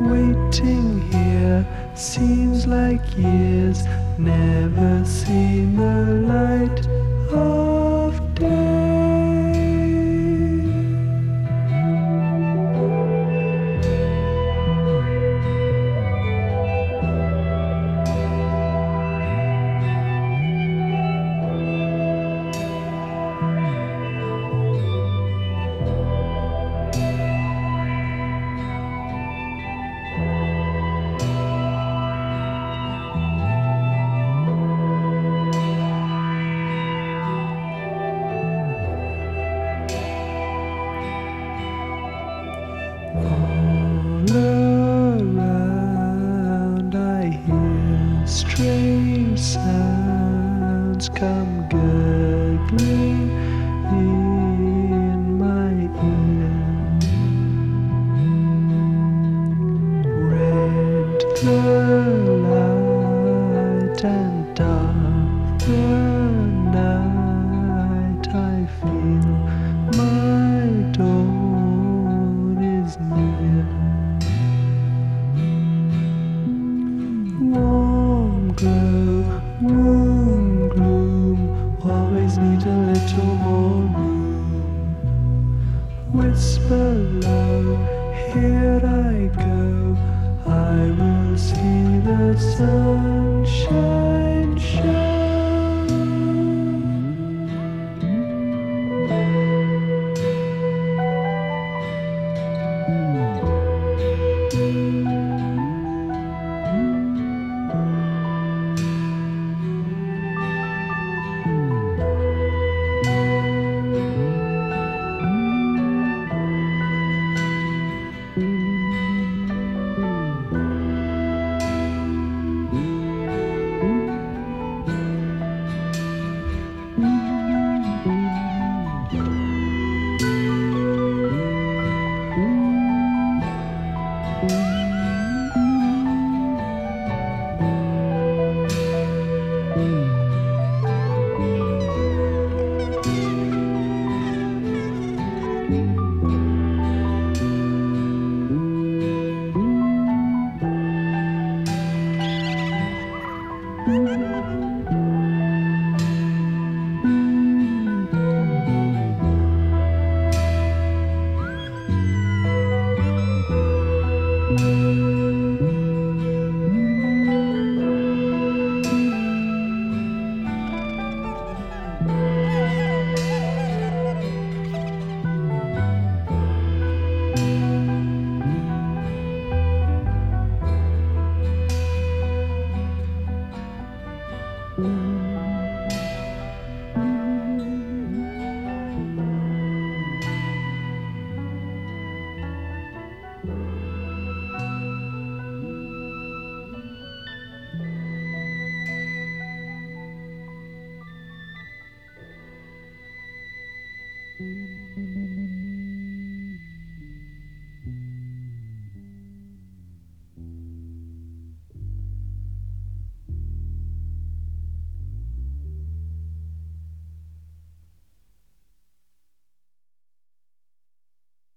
Waiting here seems like years, never seen the light of day. All around I hear strange sounds come gurgling in my ear. Red the light and dark the night, I feel my dawn is near. Warm glow, womb gloom, always need a little more room. Whisper low, here I go, I will see the sunshine show.